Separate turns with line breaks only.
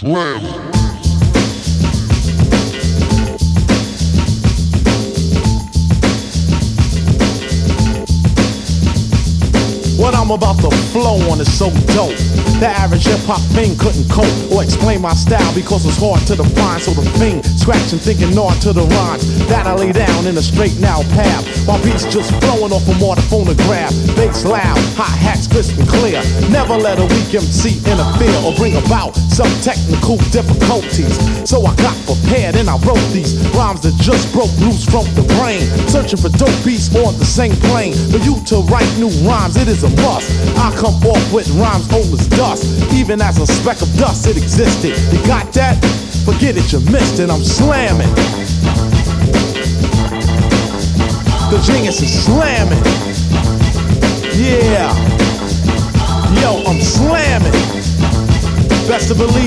Slam.
What I'm about to flow on is so dope. The average hip-hop fiend couldn't cope or explain my style because it's hard to define. So the fiend scratching, thinking nod to the rhymes that I lay down in a straight now path, while beats just flowing off from more the phonograph. Bass loud, hi-hats crisp and clear. Never let a weak MC interfere or bring about some technical difficulties. So I got prepared and I wrote these rhymes that just broke loose from the brain, searching for dope beats on the same plane. For you to write new rhymes, it is a must. I come off with rhymes old as dust. Even as a speck of dust, it existed. You got that? Forget it, you missed it. I'm slamming. The genius is slamming. Yeah. Yo, I'm slamming. Best to believe.